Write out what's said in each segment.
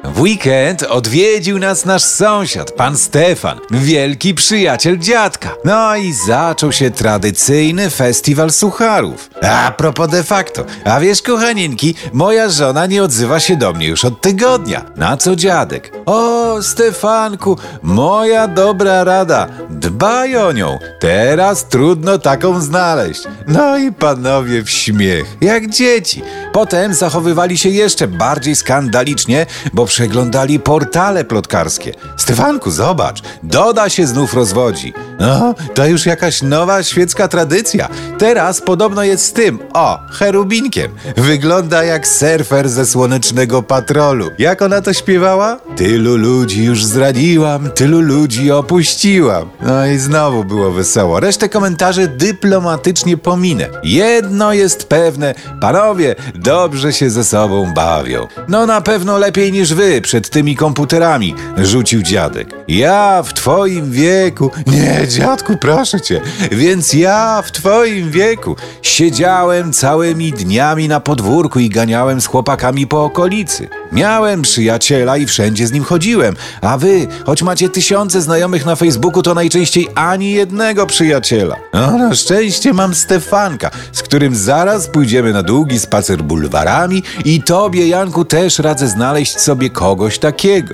W weekend odwiedził nas nasz sąsiad, pan Stefan, wielki przyjaciel dziadka. No i zaczął się tradycyjny festiwal sucharów. A propos de facto, a wiesz, kochaninki, moja żona nie odzywa się do mnie już od tygodnia. Na co dziadek? O, Stefanku, moja dobra rada, dbaj o nią, teraz trudno taką znaleźć. No i panowie w śmiech, jak dzieci. Potem zachowywali się jeszcze bardziej skandalicznie, bo przeglądali portale plotkarskie. Stefanku, zobacz, Doda się znów rozwodzi. No, to już jakaś nowa świecka tradycja. Teraz podobno jest z tym, cherubinkiem. Wygląda jak surfer ze Słonecznego Patrolu. Jak ona to śpiewała? Tylu ludzi już zdradziłam, tylu ludzi opuściłam. No i znowu było wesoło. Resztę komentarzy dyplomatycznie pominę. Jedno jest pewne, panowie dobrze się ze sobą bawią. No na pewno lepiej niż wy przed tymi komputerami, rzucił dziadek. Ja w twoim wieku... Nie, dziadku, proszę cię. Więc ja w twoim wieku siedziałem całymi dniami na podwórku i ganiałem z chłopakami po okolicy. Miałem przyjaciela i wszędzie z nim chodziłem, a wy, choć macie tysiące znajomych na Facebooku, to najczęściej ani jednego przyjaciela. No, na szczęście mam Stefanka, z którym zaraz pójdziemy na długi spacer bulwarami i tobie, Janku, też radzę znaleźć sobie kogoś takiego.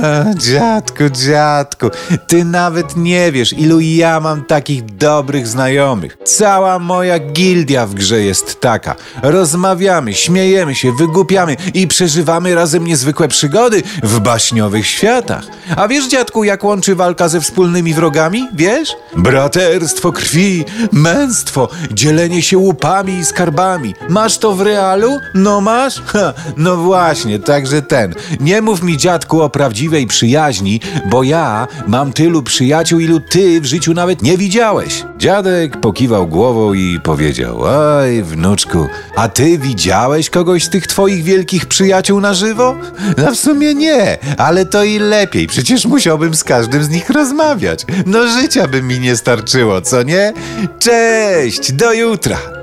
Dziadku, ty nawet nie wiesz, ilu ja mam takich dobrych znajomych. Cała moja gildia w grze jest taka. Rozmawiamy, śmiejemy się, wygłupiamy i przeżywamy razem niezwykłe przygody w baśniowych światach. A wiesz, dziadku, jak łączy walka ze wspólnymi wrogami? Wiesz? Braterstwo krwi, męstwo, dzielenie się łupami i skarbami. Masz to w realu? No masz? No właśnie, także nie mów mi, dziadku, o prawdziwej przyjaźni, bo ja mam tylu przyjaciół, ilu ty w życiu nawet nie widziałeś. Dziadek pokiwał głową i powiedział: oj, wnuczku, a ty widziałeś kogoś z tych twoich wielkich przyjaciół na żywo? No w sumie nie, ale to i lepiej, przecież musiałbym z każdym z nich rozmawiać. No życia by mi nie starczyło, co nie? Cześć, do jutra!